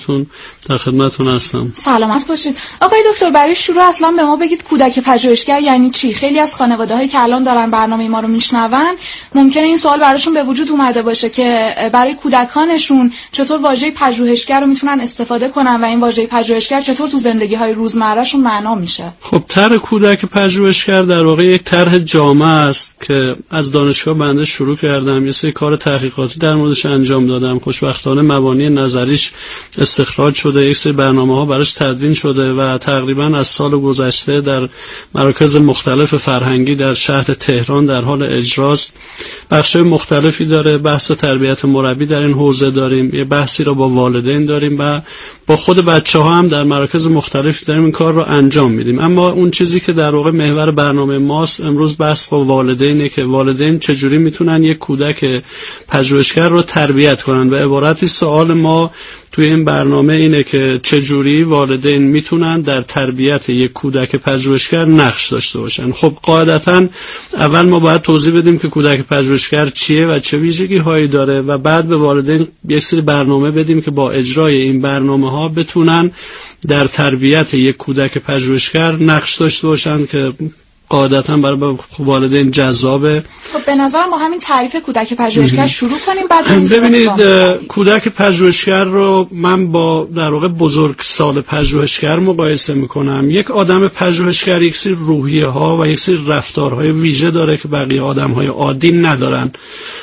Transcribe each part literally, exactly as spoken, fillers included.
خدمتتون در خدمتتون هستم. سلامت باشید. آقای دکتر، برای شروع اصلا به ما بگید کودک پژوهشگر یعنی چی؟ خیلی از خانواده‌هایی که الان دارن برنامه ما رو میشنون ممکنه این سوال براشون به وجود اومده باشه که برای کودکانشون چطور واژه پژوهشگر رو میتونن استفاده کنن و این واژه پژوهشگر چطور تو زندگی‌های روزمره‌شون معنا میشه. خب طرح کودک پژوهشگر در واقع یک طرح جامع است که از دانشگاه بنده شروع کردم، یه سری کار تحقیقاتی در موردش انجام دادم. خوشبختانه مبانی نظریش استخراج شده، یک سری برنامه‌ها براش تدوین شده و تقریبا از سال گذشته در مراکز مختلف فرهنگی در شهر تهران در حال اجراست. بخش‌های مختلفی داره، بحث تربیت مربی در این حوزه داریم، یه بحثی رو با والدین داریم و با خود بچه‌ها هم در مراکز مختلفی داریم این کار رو انجام میدیم. اما اون چیزی که در واقع محور برنامه ماست امروز بحث با والدینه که والدین چجوری میتونن یک کودک پژوهشگر رو تربیت کنن و عبارتی سوال ما توی این برنامه اینه که چجوری والدین میتونن در تربیت یک کودک پژوهشگر نقش داشته باشن. خب قاعدتاً اول ما باید توضیح بدیم که کودک پژوهشگر چیه و چه ویژگی هایی داره و بعد به والدین یک سری برنامه بدیم که با اجرای این برنامه ها بتونن در تربیت یک کودک پژوهشگر نقش داشته باشن که قاعدتاً برای والدین جذابه. خب به نظر ما همین تعریف کودک پژوهشگر شروع کنیم بعد ببینید کودک پژوهشگر رو من با در واقع بزرگسال پژوهشگر مقایسه میکنم. یک آدم پژوهشگر یک سری روحیه ها و یک سری رفتارهای ویژه داره که بقیه آدم‌های عادی ندارن.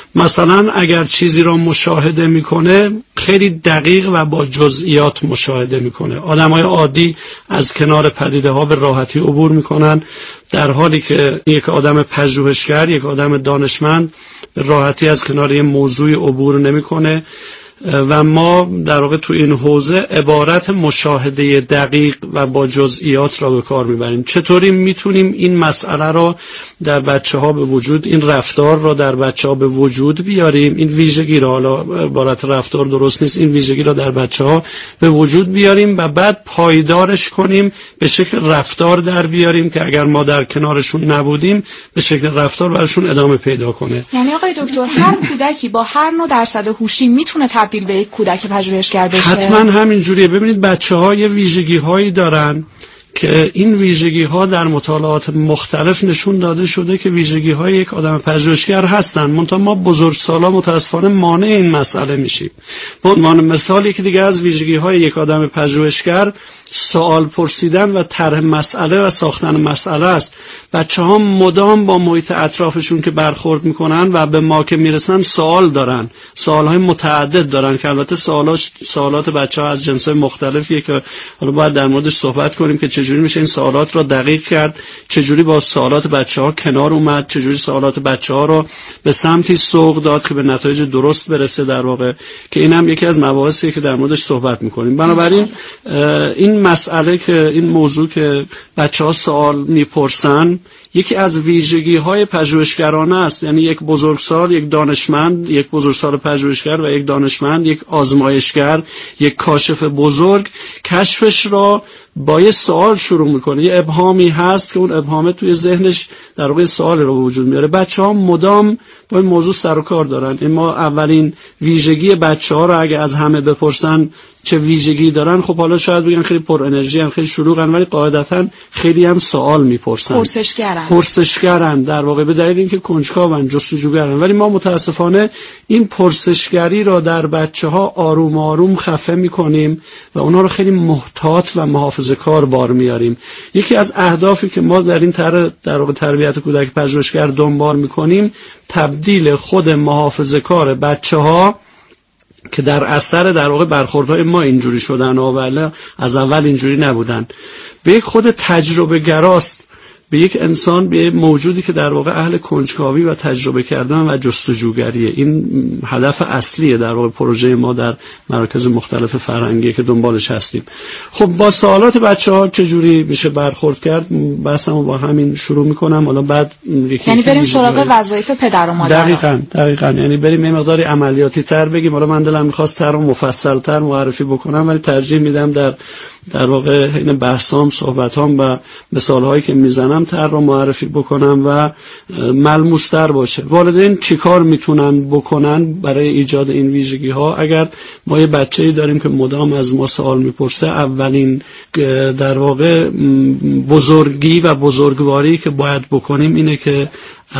مثلا اگر چیزی را مشاهده میکنه خیلی دقیق و با جزئیات مشاهده میکنه. آدم‌های عادی از کنار پدیده ها به راحتی عبور میکنن، در حالی که یک آدم پژوهشگر، یک آدم دانشمند به راحتی از کنار یه موضوع عبور نمیکنه و ما در واقع تو این حوزه عبارت مشاهده دقیق و با جزئیات را به کار میبریم. چطوری میتونیم این مسئله را در بچه ها به وجود، این رفتار را در بچه ها به وجود بیاریم، این ویژگی را، حالا عبارت رفتار درست نیست، این ویژگی را در بچه ها به وجود بیاریم و بعد پایدارش کنیم، به شکل رفتار در بیاریم که اگر ما در کنارشون نبودیم به شکل رفتار براشون ادامه پیدا کنه. یعنی آقای دکتر هر کودکی با هر نوع درصد هوشی میتونه تبدیل به یک کودک پژوهشگر بشه؟ حتما همین جوریه. ببینید بچه‌ها یه ویژگی هایی دارن که این ویژگی ها در مطالعات مختلف نشون داده شده که ویژگی های یک آدم پژوهشگر هستن، منتها ما بزرگسالا متاسفانه مانع این مسئله میشیم. به عنوان مثال یکی دیگه از ویژگی های یک آدم پژوهشگر سوال پرسیدن و طرح مسئله و ساختن مسئله است. بچه‌ها مدام با محیط اطرافشون که برخورد میکنن و به ما که میرسن سوال دارن، سوالهای متعدد دارن که البته سوالاش سوالات بچه‌ها از جنس مختلفیه که حالا باید در موردش صحبت کنیم که چجوری میشه این سوالات رو دقیق کرد، چجوری با سوالات بچه‌ها کنار اومد، چجوری سوالات بچه‌ها رو به سمتی سوق داد که به نتایج درست برسه در واقع، که اینم یکی از مباحثیه که در موردش صحبت میکنیم. بنابراین این مسئله که این موضوع که بچه‌ها سوال میپرسن یکی از ویژگی‌های پژوهشگرانه است. یعنی یک بزرگسال، یک دانشمند، یک بزرگسال پژوهشگر و یک دانشمند، یک آزمایشگر، یک کاشف بزرگ کشفش را با یه سوال شروع میکنه. یه ابهامی هست که اون ابهامه توی ذهنش در واقع سوال رو به وجود میاره. بچه‌ها مدام با این موضوع سر و کار دارن. این ما اولین ویژگی بچه‌ها رو اگه از همه بپرسن چه ویژگی دارن، خب حالا شاید بگن خیلی پر انرژی ان، خیلی شلوغن، ولی قاعدتاً خیلی هم سوال میپرسن، پرسشگرن پرسشگرن در واقع به دلیل اینکه کنجکاون، جستجوگرن. ولی ما متاسفانه این پرسشگری را در بچه‌ها آروم آروم خفه میکنیم و اونا رو خیلی محتاط و محافظه‌کار بار میاریم. یکی از اهدافی که ما در این طرح در واقع تربیت کودک پژوهشگر دنبال میکنیم تبدیل خود محافظه‌کار بچه‌ها که در اثر در واقع برخوردهای ما اینجوری شدن و ولی از اول اینجوری نبودن، به یک خود تجربه گراست، به یک انسان، به یک موجودی که در واقع اهل کنجکاوی و تجربه کردن و جستجوگریه. این هدف اصلیه در واقع پروژه ما در مراکز مختلف فرهنگی که دنبالش هستیم. خب با سوالات بچه‌ها چجوری میشه برخورد کرد؟ بحثمو با همین شروع میکنم. حالا بعد یعنی بریم سراغ وظایف پدر و مادر. دقیقاً دقیقاً یعنی بریم یه مقداری عملیاتی تر بگیم. حالا من دلم می‌خواست تر و مفصل تر معرفی بکنم، ولی ترجیح میدم در در واقع این بحثام، صحبتام و مثال‌هایی که میزنم بکنم، طرح رو معرفی بکنم و ملموس تر باشه. والدین چیکار میتونن بکنن برای ایجاد این ویژگی ها؟ اگر ما یه بچه‌ای داریم که مدام از ما سوال میپرسه، اولین در واقع بزرگی و بزرگواری که باید بکنیم اینه که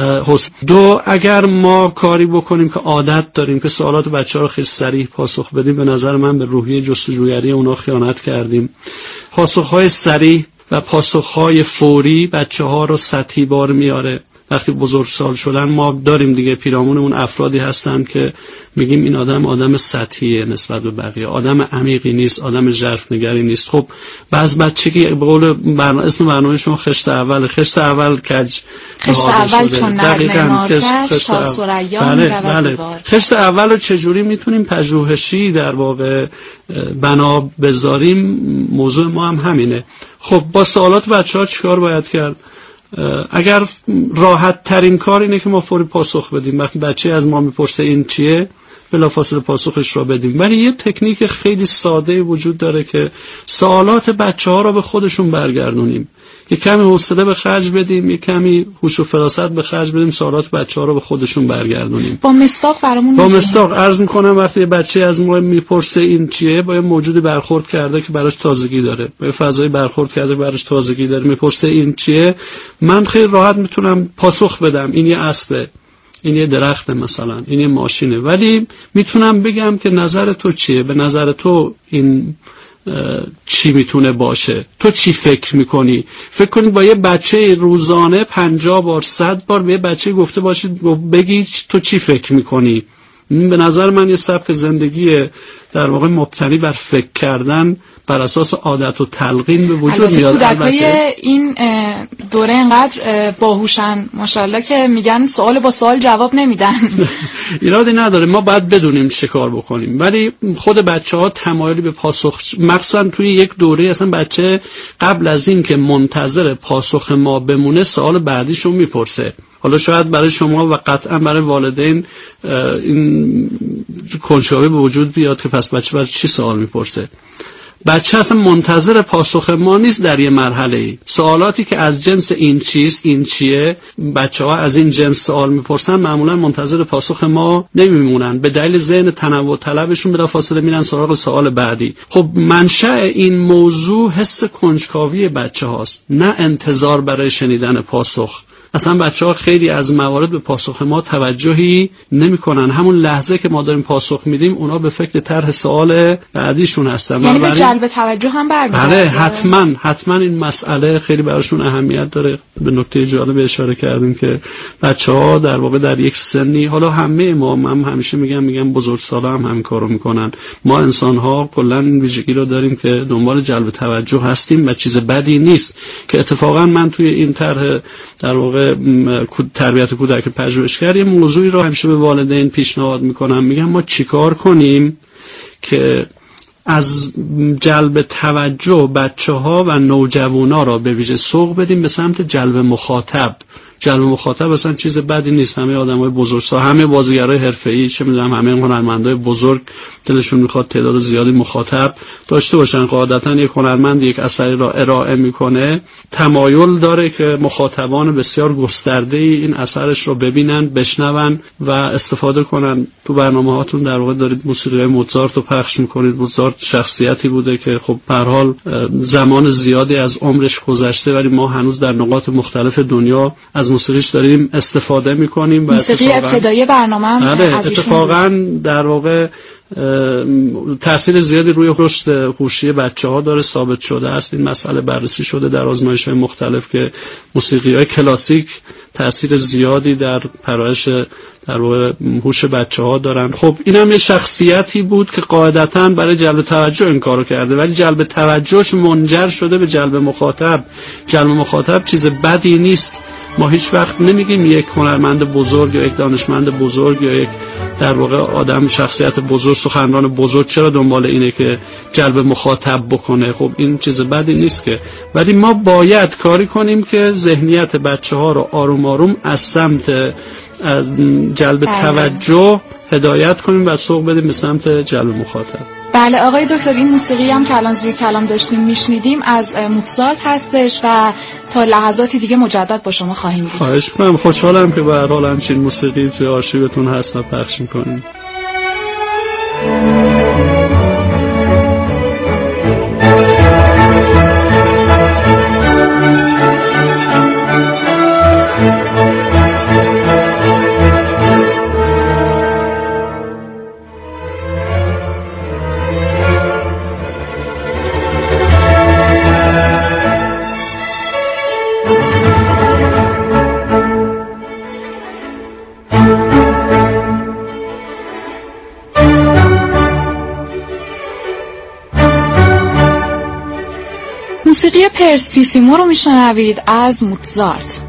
دو، اگر ما کاری بکنیم که عادت داریم که سوالات بچه‌ها رو خیلی صریح پاسخ بدیم، به نظر من به روحیه جستجوگری اونا خیانت کردیم. پاسخ‌های صریح و پاسخ‌های فوری بچه‌ها رو سطحی بار میاره. وقتی بزرگسال شدن ما داریم دیگه پیرامونمون افرادی هستن که میگیم این آدم آدم سطحیه نسبت به بقیه، آدم عمیقی نیست، آدم ژرف‌نگری نیست. خب بعض بچگی به قول برنامه اسم برنامه شما خشت اول، خشت اول کج خشت اول چون نرمه مارکش تا ثریا بله بله. خشت اول رو چجوری میتونیم پژوهشی در واقع بنا بذاریم؟ موضوع ما هم همینه. خب با سوالات بچه‌ها چیکار باید کرد؟ اگر راحت ترین کار اینه که ما فوری پاسخ بدیم. وقتی بچه از ما میپرسه این چیه، بلافاصله پاسخش را بدیم. ولی یه تکنیک خیلی ساده وجود داره که سوالات بچه ها را به خودشون برگردونیم. یه کمی حوصله به خرج بدیم، یه کمی هوش و فراست به خرج بدیم، سوالات بچه‌ها رو به خودشون برگردونیم. با مصداق برامون با مصداق عرض می‌کنم وقتی بچه از ما میپرسه این چیه، با یه موجودی برخورد کرده که براش تازگی داره، با یه فضایی برخورد کرده که براش تازگی داره، میپرسه این چیه، من خیلی راحت میتونم پاسخ بدم این یه اسبه، این یه درخته، مثلا این یه ماشینه. ولی میتونم بگم که نظر تو چیه؟ به نظر تو این چی میتونه باشه؟ تو چی فکر میکنی؟ فکر کنید با یه بچه روزانه پنجاه بار صد بار به یه بچه گفته باشید بگی تو چی فکر میکنی. به نظر من یه سبک زندگی در واقع مبتنی بر فکر کردن بر اساس عادت و تلقین به وجود میاد. البته این دوره اینقدر باهوشن ماشاءالله که میگن سوال با سوال جواب نمیدن. ایرادی نداره، ما باید بدونیم چه کار بکنیم. ولی خود بچه‌ها تمایلی به پاسخ، مخصوصا توی یک دوره اصلا بچه قبل از این که منتظر پاسخ ما بمونه سوال بعدیشو میپرسه. حالا شاید برای شما و قطعا برای والدین این کنجکاوی به وجود بیاد که پس بچه برای چی سوال میپرسه. بچه اصلا منتظر پاسخ ما نیست در یه مرحله ای. سوالاتی که از جنس این چیست، این چیه، بچه ها از این جنس سوال میپرسن، معمولا منتظر پاسخ ما نمیمونن، به دلیل ذهن تنوع طلبشون بلافاصله میرن سراغ سوال بعدی. خب منشأ این موضوع حس کنجکاوی بچه هاست، نه انتظار برای شنیدن پاسخ. اصلا بچه‌ها خیلی از موارد به پاسخ ما توجهی نمی‌کنن. همون لحظه که ما داریم پاسخ میدیم اونا به فکر طرح سوال بعدیشون هستن. یعنی به جلب توجه هم برمی‌گرده. بله حتما حتما این مسئله خیلی براشون اهمیت داره. به نکته جالب اشاره کردیم که بچه‌ها در واقع در یک سنی، حالا همه ما، من همیشه میگم میگم بزرگسالا هم همین کارو میکنن، ما انسان‌ها کلا این ویژگی رو داریم که دنبال جلب توجه هستیم و چیز بدی نیست که اتفاقا من توی این طرح در واقع تربیت کودک پژوهشگر یه موضوعی رو همیشه به والدین پیشنهاد میکنم. میگم ما چیکار کنیم که از جلب توجه بچه‌ها و نوجوانا را به ویژه سوق بدیم به سمت جلب مخاطب. جلب مخاطب اصلا چیز بدی نیست. همه آدمای بزرگسال، همه بازیگرای حرفه‌ای، چه میدونم همه هنرمندای بزرگ دلشون میخواد تعداد زیادی مخاطب داشته باشن. قاعدتاً یک هنرمند یک اثری را ارائه میکنه، تمایل داره که مخاطبان بسیار گسترده‌ای این اثرش رو ببینن، بشنون و استفاده کنن. تو برنامه‌هاتون در واقع دارید موسیقی موزارت رو پخش میکنید. موزارت شخصیتی بوده که خب به هر حال زمان زیادی از عمرش گذشته، ولی ما هنوز در نقاط مختلف دنیا از موسیقیش داریم استفاده میکنیم. موسیقی ابتدایی برنامه هم اتفاقا در واقع تأثیر زیادی روی رشد هوشی بچه‌ها داره، ثابت شده است. این مسئله بررسی شده در آزمایش‌های مختلف که موسیقی‌های کلاسیک تأثیر زیادی در پرورش در واقع هوش بچه‌ها دارن. خب اینم یه شخصیتی بود که قاعدتاً برای جلب توجه این کارو کرده، ولی جلب توجهش منجر شده به جلب مخاطب. جلب مخاطب چیز بدی نیست. ما هیچ وقت نمیگیم یک هنرمند بزرگ یا یک دانشمند بزرگ یا یک در واقع آدم شخصیت بزرگ، سخنران بزرگ چرا دنبال اینه که جلب مخاطب بکنه. خب این چیز بدی نیست که، ولی ما باید کاری کنیم که ذهنیت بچه‌ها رو آروم آروم از سمت از جلب توجه هدایت کنیم و سوق بدیم به سمت جلب مخاطب. بله آقای دکتر، این موسیقی هم که الان زیر کلام داشتیم میشنیدیم از موتزارت هستش و تا لحظاتی دیگه مجدد با شما خواهیم بود. خواهش می‌کنم، خوشحالم که به هر حال همچین موسیقی توی آرشیوتون هست و پخش می‌کنیم. موسیقی پرستیسیمو رو میشنوید از موتزارت.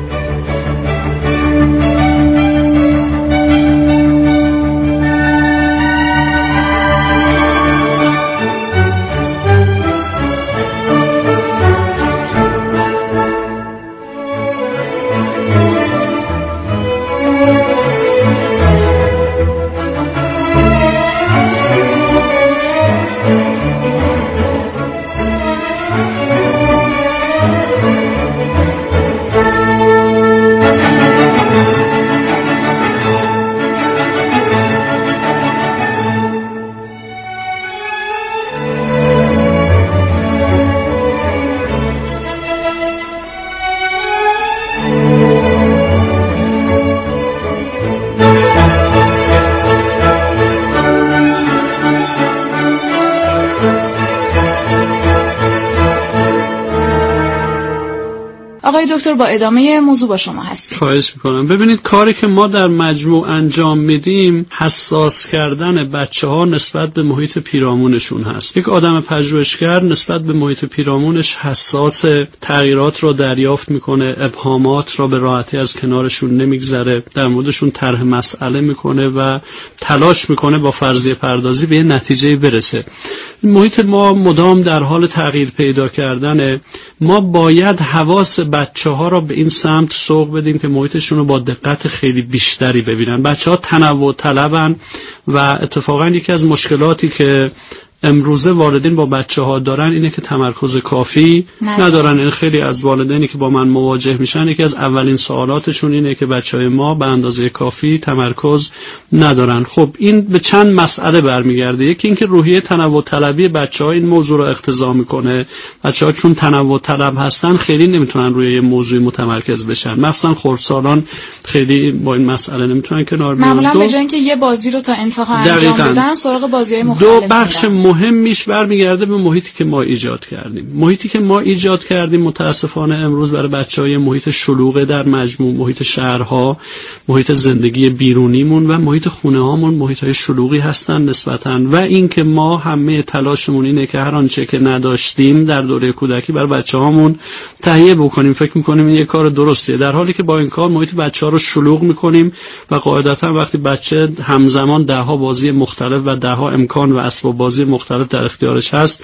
آقای دکتر با ادامه موضوع با شما هستیم. خواهش میکنم. ببینید کاری که ما در مجموع انجام میدیم حساس کردن بچه ها نسبت به محیط پیرامونشون هست. یک آدم پژوهشگر نسبت به محیط پیرامونش حساس، تغییرات رو دریافت میکنه، ابهامات رو به راحتی از کنارشون نمیگذره، در موردشون طرح مسئله میکنه و تلاش میکنه با فرضیه پردازی به نتیجه برسه. محیط ما مدام در حال تغییر پیدا کردنه. ما باید حواس بچه ها را به این سمت سوق بدیم که محیطشون رو با دقت خیلی بیشتری ببینن. بچه ها تنوع طلبن و اتفاقا یکی از مشکلاتی که امروزه والدین با بچه ها دارن اینه که تمرکز کافی نه. ندارن. این خیلی از والدینی که با من مواجه میشن یکی از اولین سوالاتشون اینه که بچه های ما به اندازه کافی تمرکز ندارن. خب این به چند مسئله برمیگرده. یکی اینکه روحیه تنوع طلبی بچه ها این موضوع رو اقتضا میکنه. بچه ها چون تنوع طلب هستن خیلی نمیتونن روی یه موضوعی متمرکز بشن، مخصوصا خردسالان خیلی با این مسئله نمیتونن کنار بیان. معمولا به جای اینکه یه بازی رو تا انتها انجام بدن سراغ بازی‌های مختلف دو بخش مهمیش برمیگرده به محیطی که ما ایجاد کردیم. محیطی که ما ایجاد کردیم متاسفانه امروز برای بچه‌های محیط شلوغه در مجموع، محیط شهرها، محیط زندگی بیرونیمون و محیط خونه‌هامون محیط‌های شلوغی هستن نسبتاً. و این که ما همه تلاشمون اینه که هر آنچه که نداشتیم در دوره کودکی برای بچه‌هامون تهیه بکنیم. فکر می‌کنیم این یه کار درستیه، در حالی که با این کار محیط بچه‌ها رو شلوغ می‌کنیم و قاعدتاً وقتی بچه همزمان ده‌ها بازی مختلف و ده‌ها امکان و اسباب بازی مختلف در اختیارش هست،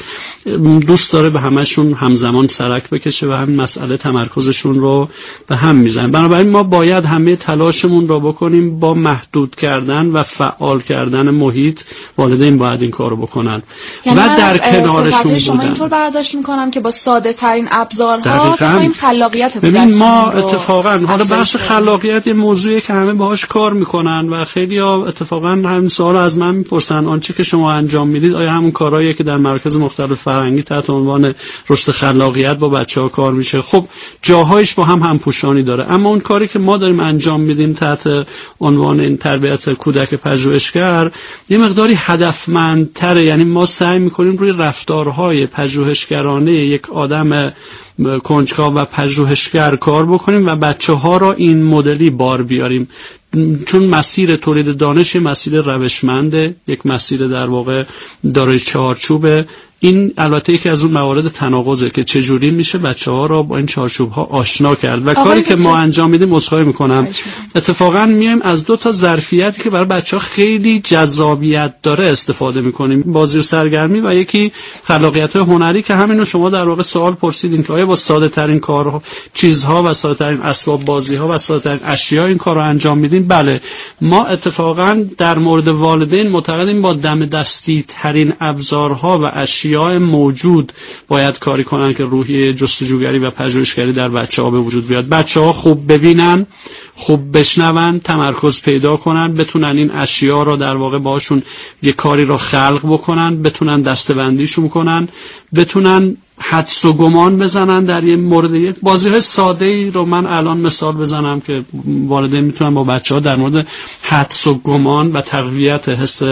دوست داره به همشون همزمان سرک بکشه و همین مسئله تمرکزشون رو به هم میزنه. بنابراین ما باید همه تلاشمون رو بکنیم با محدود کردن و فعال کردن محیط. والدین باید این کارو بکنن یعنی و در کنارشون شما بودن. اینطور برداشت میکنم که با ساده ترین ابزارها بخوایم خلاقیت ببین ما اتفاقا حالا بحث خلاقیت یه موضوعی که همه باهاش کار میکنن و خیلی‌ها اتفاقا همین سوال از من میپرسن آنچه که شما انجام میدید آیا همون کارهایی که در مراکز مختلف فرهنگی تحت عنوان رشد خلاقیت با بچه‌ها کار میشه؟ خب جاهایش با هم همپوشانی داره، اما اون کاری که ما داریم انجام میدیم تحت عنوان این تربیت کودک پژوهشگر یه مقداری هدفمندتره. یعنی ما سعی میکنیم روی رفتارهای پژوهشگرانه یک آدم کنجکاو و پژوهشگر کار بکنیم و بچه‌ها را این مدلی بار بیاریم، چون مسیر تولید دانش مسیر روشمنده، یک مسیر در واقع دارای چارچوبه. این البته یکی از اون موارد تناقضه که چجوری میشه بچه‌ها را با این چارچوب‌ها آشنا کرد و کاری که ما انجام میدیم عذرخواهی میکنم اتفاقا میایم از دو تا ظرفیتی که برای بچه‌ها خیلی جذابیت داره استفاده میکنیم، بازی و سرگرمی و یکی خلاقیت هنری که همینو شما در واقع سوال پرسیدین که آیا با ساده ترین کارها چیزها و ساده ترین اسباب بازی‌ها و ساده ترین اشیاء این کارو انجام میدیم. بله، ما اتفاقا در مورد والدین معتقدیم با دم دستی ترین ابزارها و اشیاء موجود باید کاری کنن که روحیه جستجوگری و پژوهشگری در بچه‌ها به وجود بیاد. بچه‌ها خوب ببینن، خوب بشنون، تمرکز پیدا کنن، بتونن این اشیاء رو در واقع باشون یه کاری رو خلق بکنن، بتونن دسته‌بندیشون کنن، بتونن حدس و گمان بزنن در یه مورد. یک بازی‌های ساده‌ای رو من الان مثال بزنم که والدین میتونن با بچه‌ها در مورد حدس و گمان و تقویت حس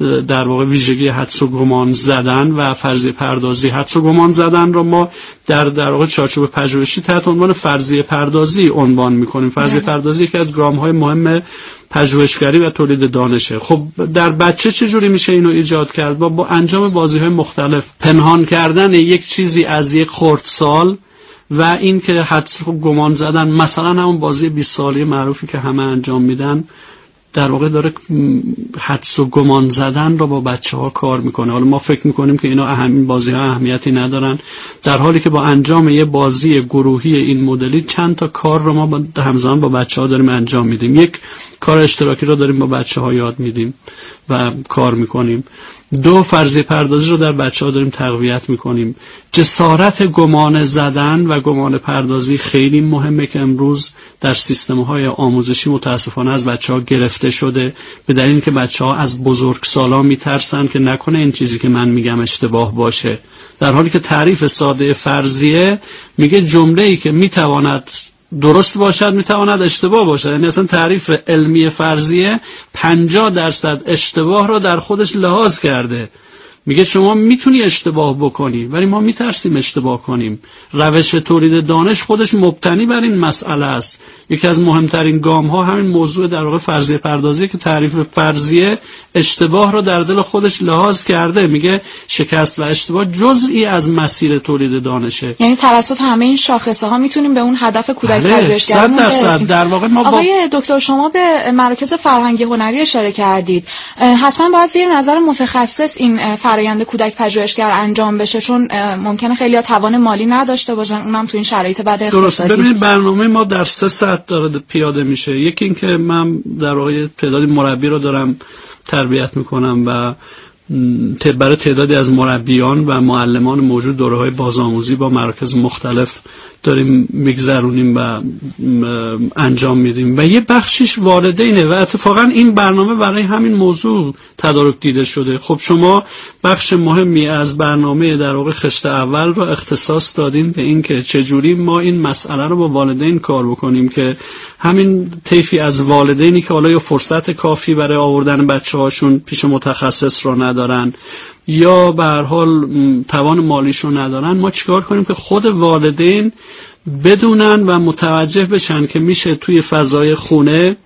در واقع ویژگی حدس و گمان زدن و فرضیه پردازی. حدس و گمان زدن رو ما در در واقع چارچوب پژوهشی تحت عنوان فرضیه پردازی عنوان می‌کنیم. فرضیه پردازی یکی از گام‌های مهم پژوهشگری و تولید دانشه. خب در بچه چجوری میشه اینو ایجاد کرد؟ با, با انجام بازی‌های مختلف، پنهان کردن یک چیزی از یک خردسال و این که حدس و گمان زدن، مثلا همون بازی بیست ساله معروفی که همه انجام میدن، در واقع داره حدس و گمان زدن رو با بچه‌ها کار میکنه. حالا ما فکر میکنیم که اینا اهم بازی‌ها اهمیتی ندارن، در حالی که با انجام یه بازی گروهی این مدلی چند تا کار رو ما با همزمان با بچه‌ها داریم انجام میدیم. یک کار اشتراکی رو داریم با بچه‌ها یاد میدیم و کار میکنیم. دو، فرضیه پردازی رو در بچه‌ها داریم تقویت میکنیم. جسارت گمان زدن و گمان پردازی خیلی مهمه که امروز در سیستم‌های آموزشی متاسفانه از بچه‌ها گرفته شده، به دلیل اینکه بچه‌ها از بزرگسالان میترسن که نکنه این چیزی که من میگم اشتباه باشه، در حالی که تعریف ساده فرضیه میگه جمله‌ای که میتواند درست باشد میتواند اشتباه باشد. یعنی اصلا تعریف علمی فرضیه پنجاه درصد اشتباه رو در خودش لحاظ کرده. میگه شما میتونی اشتباه بکنی ولی ما میترسیم اشتباه کنیم. روش تولید دانش خودش مبتنی بر این مسئله است. یکی از مهمترین گام ها همین موضوع در واقع فرضیه پردازی که تعریف فرضیه اشتباه رو در دل خودش لحاظ کرده. میگه شکست و اشتباه جزئی از مسیر تولید دانشه. یعنی توسط همه این شاخصه ها میتونیم به اون هدف کودک پژوهشگرمون برسیم. در واقع ما آقای با... دکتر شما به مراکز فرهنگی هنری اشاره کردید. حتما باید زیر نظر متخصص این فرآیند کودک پژوهشگر انجام بشه، چون ممکنه خیلی‌ها توان مالی نداشته باشن، اونم تو این شرایط بد اقتصادی. درست. ببینید برنامه ما در سه سطح داره پیاده میشه. یکی این که من در واقع تعدادی مربی رو دارم تربیت میکنم و برای تعدادی از مربیان و معلمان موجود دوره‌های بازآموزی با مراکز مختلف داریم میگذرونیم و انجام میدیم و یه بخشیش والدینه و اتفاقا این برنامه برای همین موضوع تدارک دیده شده. خب شما بخش مهمی از برنامه در واقع خشت اول رو اختصاص دادین به این که چجوری ما این مسئله رو با والدین کار بکنیم که همین طیفی از والدینی که حالا یا فرصت کافی برای آوردن بچه‌هاشون پیش متخصص رو ندارن یا به هر حال توان مالیشو ندارن، ما چیکار کنیم که خود والدین بدونن و متوجه بشن که میشه توی فضای خونه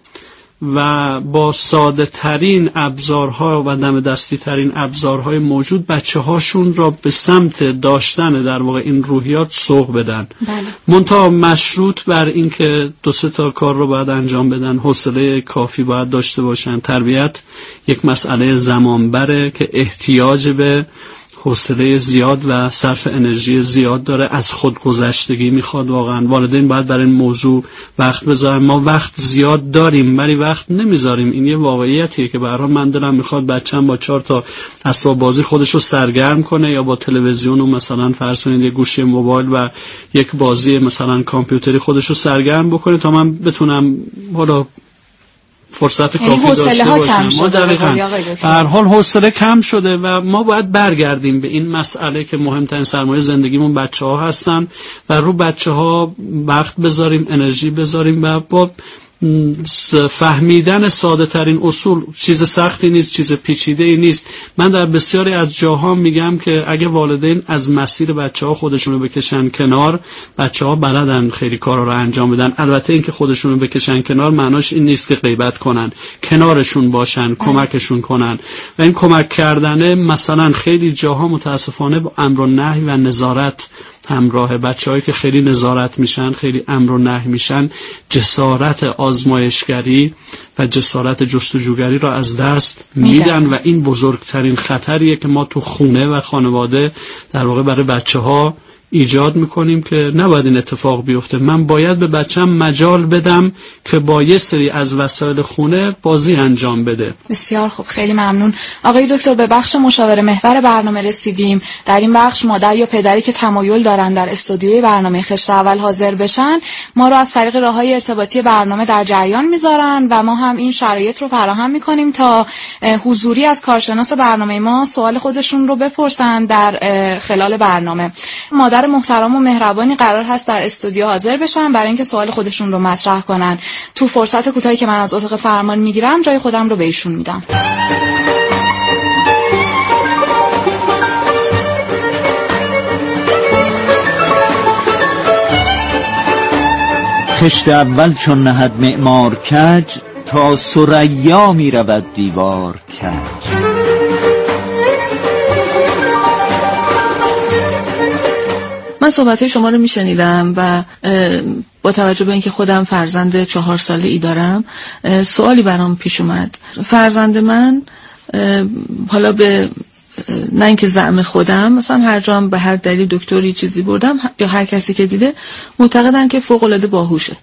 و با ساده ترین ابزارها و دم دستی ترین ابزارهای موجود بچه هاشون را به سمت داشتن در واقع این روحیات سوق بدن. بله. منتها مشروط بر این که دو سه تا کار رو باید انجام بدن، حوصله کافی باید داشته باشن. تربیت یک مسئله زمان بره که احتیاج به حوصله زیاد و صرف انرژی زیاد داره، از خودگذشتگی میخواد. واقعا والدین باید برای این موضوع وقت بذارن. ما وقت زیاد داریم ولی وقت نمیذاریم. این یه واقعیتیه که به هر حال من دلم میخواد بچه‌م با چهار تا اسباب بازی خودش رو سرگرم کنه یا با تلویزیون و مثلا فرض کنید یک گوشی موبایل و یک بازی مثلا کامپیوتری خودش رو سرگرم بکنه تا من بتونم حالا فرصت کافی داشته باشم. ما دقیقاً به هر حال حوصله کم شده و ما باید برگردیم به این مسئله که مهمترین سرمایه زندگیمون بچه‌ها هستن و رو بچه‌ها وقت بذاریم، انرژی بذاریم و با فهمیدن ساده ترین اصول چیز سختی نیست، چیز پیچیده ای نیست. من در بسیاری از جاها میگم که اگه والدین از مسیر بچه ها خودشونو بکشن کنار، بچه ها بلدن خیلی کارا رو انجام بدن. البته اینکه خودشونو بکشن کنار معناش این نیست که غیبت کنن، کنارشون باشن، کمکشون کنن. و این کمک کردنه مثلا خیلی جاها متاسفانه با امر و نهی و نظارت همراه. بچه‌هایی که خیلی نظارت میشن، خیلی امر و نهی میشن، جسارت آزمایشگری و جسارت جستجوگری را از دست میدن و این بزرگترین خطریه که ما تو خونه و خانواده در واقع برای بچه‌ها ایجاد میکنیم که نباید این اتفاق بیفته. من باید به بچم مجال بدم که با یه سری از وسایل خونه بازی انجام بده. بسیار خوب، خیلی ممنون. آقای دکتر، به بخش مشاوره محور برنامه رسیدیم. در این بخش مادر یا پدری که تمایل دارن در استودیوی برنامه خشت اول حاضر بشن، ما رو از طریق راههای ارتباطی برنامه در جریان میذارن و ما هم این شرایط رو فراهم میکنیم تا حضوری از کارشناس برنامه ما سوال خودشون رو بپرسن در خلال برنامه. مادر محترم و مهربانی قرار هست در استودیو حاضر بشن برای اینکه سوال خودشون رو مطرح کنن. تو فرصت کوتاهی که من از اتاق فرمان میگیرم جای خودم رو به ایشون میدم. خشت اول چون نهد معمار کج، تا ثریا می رود دیوار کج. من صحبت‌های شما رو میشنیدم و با توجه به اینکه خودم فرزند چهار ساله ای دارم، سوالی برام پیش اومد. فرزند من حالا به نه اینکه زعم خودم، مثلا هر جا هم به هر دلیل دکتری چیزی بردم یا هر کسی که دیده معتقدن که فوق‌العاده باهوشه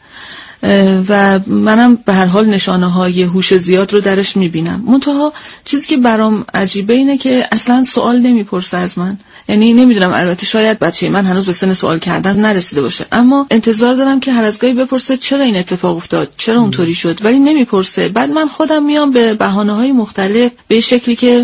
و منم به هر حال نشانه های هوش زیاد رو درش میبینم. منتها چیزی که برام عجیبه اینه که اصلا سوال نمیپرسه از من. یعنی نمیدونم، البته شاید بچه من هنوز به سن سوال کردن نرسیده باشه، اما انتظار دارم که هر از گاهی بپرسه چرا این اتفاق افتاد، چرا اونطوری شد، ولی نمیپرسه. بعد من خودم میام به بهانه‌های مختلف به شکلی که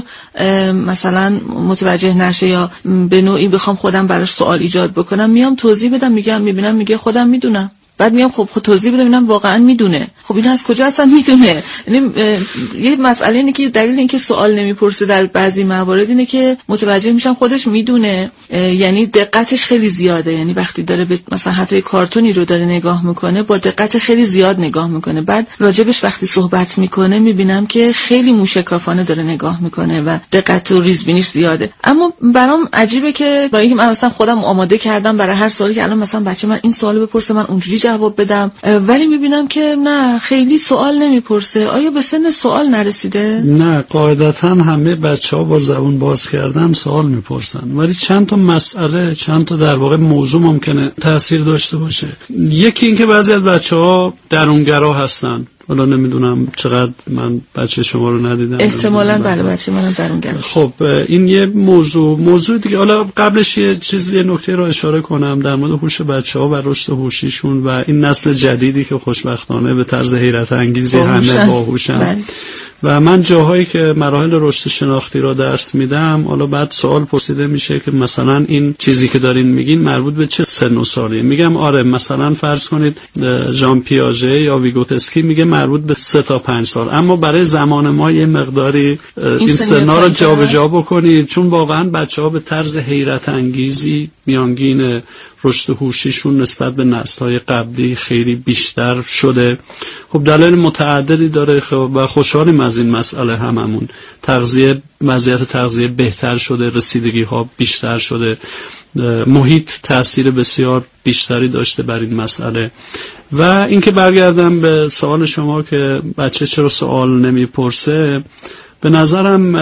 مثلا متوجه نشه یا به نوعی بخوام خودم براش سوال ایجاد بکنم، میام توضیح بدم، میگم میبینم میگه خودم میدونم. بعد میام خب خود توضیح بدم اینم واقعا میدونه. خب این از کجا اصلا میدونه؟ یعنی یه مسئله اینه که دلیل اینکه سوال نمیپرسه در بعضی موارد اینه که متوجه میشم خودش میدونه، یعنی دقتش خیلی زیاده. یعنی وقتی داره به مثلا حتی کارتونی رو داره نگاه میکنه با دقت خیلی زیاد نگاه میکنه، بعد راجبش وقتی صحبت میکنه میبینم که خیلی موشکافانه داره نگاه میکنه و دقت و ریزبینیش زیاده. اما برام عجیبه که با اینکه من مثلا خودم آماده کردم برای هر سوالی که الان مثلا بچه من این سوالو بپرسه من اونجوری جواب بدم، ولی میبینم که نه، خیلی سوال نمیپرسه. آیا به سن سوال نرسیده؟ نه، قاعدتا همه بچه‌ها با زبون باز کردن سوال میپرسن، ولی چند تا مسئله، چند تا در واقع موضوع ممکنه تأثیر داشته باشه. یکی اینکه بعضی از بچه‌ها درونگرا هستن. حالا نمیدونم چقدر، من بچه شما رو ندیدم، احتمالاً بله بچه منم درونگراست. خب این یه موضوع موضوع دیگه. حالا قبلش یه چیزی، یه نکته رو اشاره کنم در مورد هوش بچه‌ها و رشد هوشیشون و این نسل جدیدی که خوشبختانه به طرز حیرت انگیزی همه باهوشن. و من جاهایی که مراحل رشد شناختی را درس میدم، حالا بعد سوال پرسیده میشه که مثلا این چیزی که دارین میگین مربوط به چه سن و سالیه؟ میگم آره، مثلا فرض کنید ژان پیاژه یا ویگوتسکی میگه مربوط به سه تا پنج سال، اما برای زمان ما یه مقداری این سنا رو جابجا بکنید، چون واقعا بچه‌ها به طرز حیرت انگیزی میانگین رشد هوشیشون نسبت به نسل‌های قبلی خیلی بیشتر شده. خب دلایل متعددی داره و خوشحالیم از این مسئله. هممون تغذیه، وضعیت تغذیه بهتر شده، رسیدگی ها بیشتر شده، محیط تأثیر بسیار بیشتری داشته بر این مسئله. و اینکه برگردم به سوال شما که بچه چرا سوال نمیپرسه، به نظرم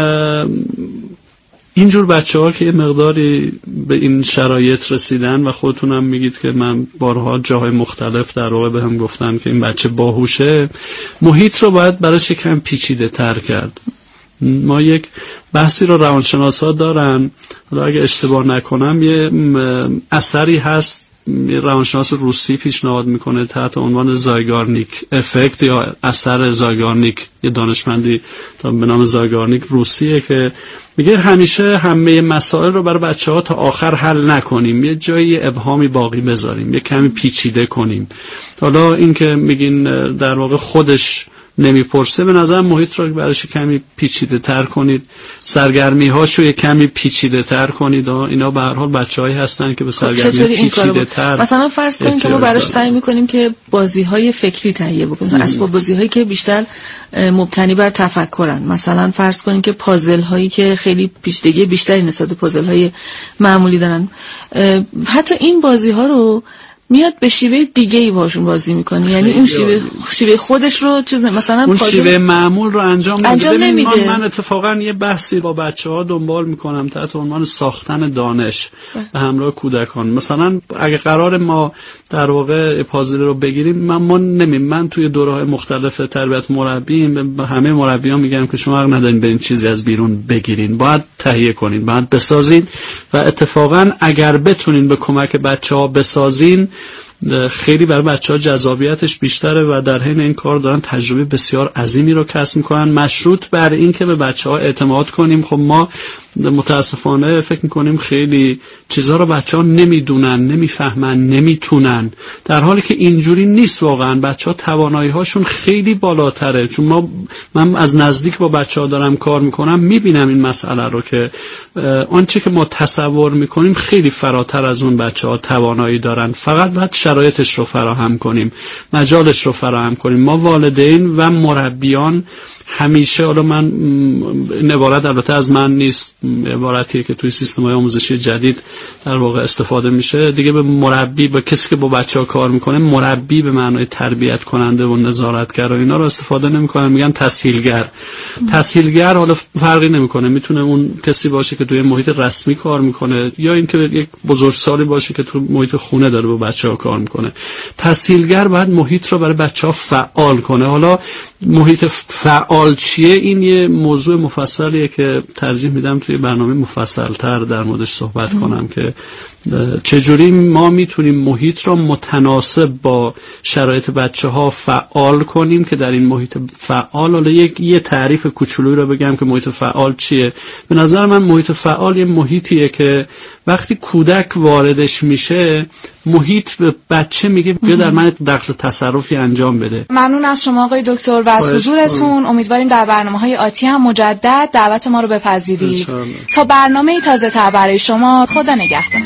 اینجور بچه ها که یه مقداری به این شرایط رسیدن و خودتونم میگید که من بارها جاهای مختلف در واقع به هم گفتن که این بچه باهوشه، محیط رو باید براش یکم پیچیده تر کرد. ما یک بحثی رو روانشناسا دارن، حالا اگه اشتباه نکنم یه اثری هست روانشناس روسی پیشنهاد میکنه تحت عنوان زایگارنیک افکت یا اثر زایگارنیک، یه دانشمندی به نام زایگارنیک روسیه که میگه همیشه همه مسائل رو برای بچه‌ها تا آخر حل نکنیم، یه جایی ابهامی باقی بذاریم، یه کمی پیچیده کنیم. حالا این که میگین در واقع خودش نمیپرسه، به نظر محیط رو برایش کمی پیچیده تر کنید، سرگرمی هاشو یه کمی پیچیده تر کنید. اینا به هر حال بچه‌هایی هستن که به سرگرمی پیچیده تر، مثلا فرض کنید که ما براش سعی می‌کنیم که بازی‌های فکری تهیه بکنیم، اسباب بازی‌هایی که بیشتر مبتنی بر تفکرن. مثلا فرض کنید که پازل هایی که خیلی پیچیدگی بیشتری نسبت به پازل های معمولی دارن، حتی این بازی‌ها رو میاد به شیوه دیگه ای باشون بازی میکنه، یعنی اون شیوه شیوه خودش رو چیز مثلا اون شیوه معمول رو انجام, انجام نمیده. من, من اتفاقا یه بحثی با بچه‌ها دنبال میکنم تحت عنوان ساختن دانش به همراه کودکان. مثلا اگه قرار ما در واقع پازل رو بگیریم، من ما نمیم من توی دوره‌های مختلف تربیت مربی به همه مربیان میگم که شما حق ندارین برین چیزی از بیرون بگیرین، باید تهیه کنین، باید بسازین و اتفاقا اگر بتونین به کمک بچه‌ها بسازین خیلی برای بچه‌ها جذابیتش بیشتره و در حین این کار دارن تجربه بسیار عظیمی رو کسب می‌کنن، مشروط بر این که به بچه‌ها اعتماد کنیم. خب ما متاسفانه فکر می‌کنیم خیلی چیزها رو بچه‌ها نمیدونن، نمیفهمن، نمیتونن، در حالی که اینجوری نیست. واقعا بچه‌ها توانایی‌هاشون خیلی بالاتره. چون ما من از نزدیک با بچه‌ها دارم کار می‌کنم، می‌بینم این مسئله رو که آنچه که ما تصور می‌کنیم خیلی فراتر از اون بچه‌ها توانایی دارن. فقط باید شرایطش رو فراهم کنیم، مجالش رو فراهم کنیم. ما والدین و مربیان همیشه، حالا من این عبارت البته از من نیست، عبارتیه که توی سیستم‌های آموزشی جدید در واقع استفاده میشه دیگه، به مربی، به کسی که با بچه‌ها کار میکنه مربی به معنای تربیت کننده و نظارتگر و اینا رو استفاده نمیکنن، میگن تسهیلگر. تسهیلگر حالا فرقی نمیکنه، میتونه اون کسی باشه که توی محیط رسمی کار میکنه یا اینکه یک بزرگسالی باشه که توی محیط خونه داره با بچه‌ها کار میکنه. تسهیلگر باید محیط رو برای بچه‌ها فعال کنه. حالا محیط فعال چیه؟ این یه موضوع مفصلیه که ترجیح میدم توی برنامه مفصل‌تر در موردش صحبت کنم که چجوری ما میتونیم محیط را متناسب با شرایط بچه‌ها فعال کنیم که در این محیط فعال، حالا یک یه تعریف کوچولویی رو بگم که محیط فعال چیه. به نظر من محیط فعال یه محیطیه که وقتی کودک واردش میشه، محیط به بچه میگه بیا در من دخل تصرفی انجام بده. ممنون از شما آقای دکتر و از حضورتون. امیدواریم در برنامه‌های آتی هم مجدد دعوت ما رو بپذیرید. تا برنامه تازه تر برای شما، خدا نگهدار.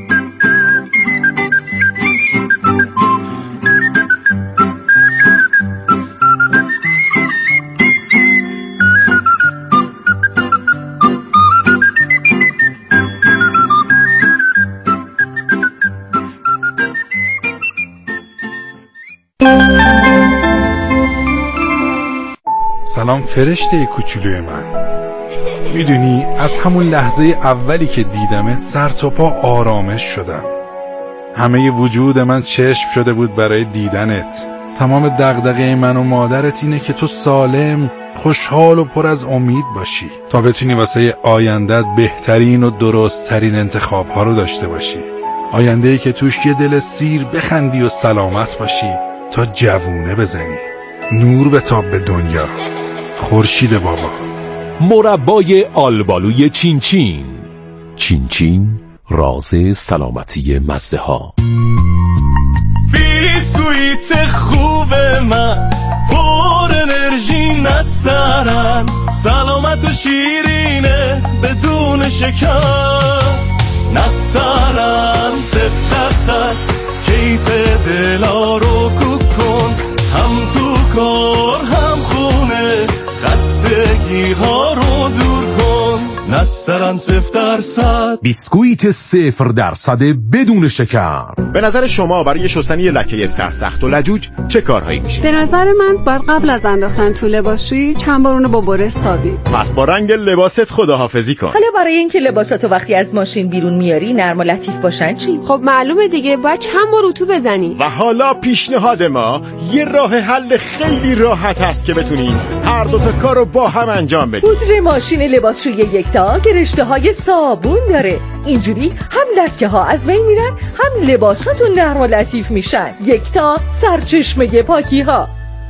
سلام فرشته کوچولوی من. میدونی از همون لحظه اولی که دیدمت سر تا پا آرامش شدم. همه وجود من چشم شده بود برای دیدنت. تمام دغدغه من و مادرت اینه که تو سالم، خوشحال و پر از امید باشی تا بتونی واسه آیندت بهترین و درستترین انتخاب ها رو داشته باشی. آینده‌ای که توش یه دل سیر بخندی و سلامت باشی تا جوونه بزنی. نور بتاب به دنیا. خورشید بابا. مربای آلبالوی چین چین. چین چین، راز سلامتی مزه ها. بیسکویت خوب من، پر انرژی نسترن، سلامت و شیرینه بدون شکر. نسترن صفر درصد، کیف دلا رو کوک کن، هم تو کار هم خونه، خستگی ها رو دور کن. نسترن صفر درصد. بیسکویت صفر درصد بدون شکر. به نظر شما برای شستن یه لکه سرسخت و لجوج چه کارهایی میشه؟ به نظر من باید قبل از انداختن تو لباسشویی چند بار اونو با برس تابید. پس با رنگ لباست خداحافظی کن. حالا برای اینکه لباساتو وقتی از ماشین بیرون میاری نرم و لطیف باشن چی؟ خب معلومه دیگه، باید چند بار اتو بزنی. و حالا پیشنهاد ما یه راه حل خیلی راحت هست که بتونین هر دو تا کارو با هم انجام بدید. پودر ماشین لباسشویی یکتا که رشته لکه های صابون داره. اینجوری هم لکه ها از بین میرن، هم لباساتون نرم و لطیف میشن. یکتا، سرچشمه پاکی ها.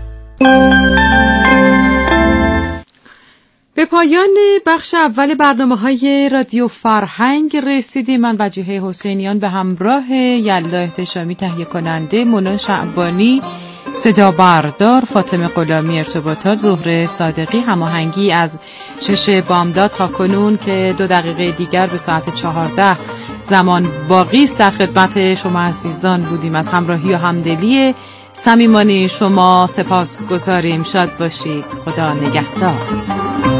به پایان بخش اول برنامه‌های رادیو فرهنگ رسیدیم. من وجیه حسینیان به همراه یلدا احتشامی تهیه کننده، مونا شعبانی صدا بردار، فاطمه غلامی ارتباطات، زهره صادقی هماهنگی از شش بامداد تا کنون که دو دقیقه دیگر به ساعت چهارده زمان باقی است در خدمت شما عزیزان بودیم. از همراهی و همدلی صمیمانه شما سپاس گذاریم. شاد باشید. خدا نگهدار.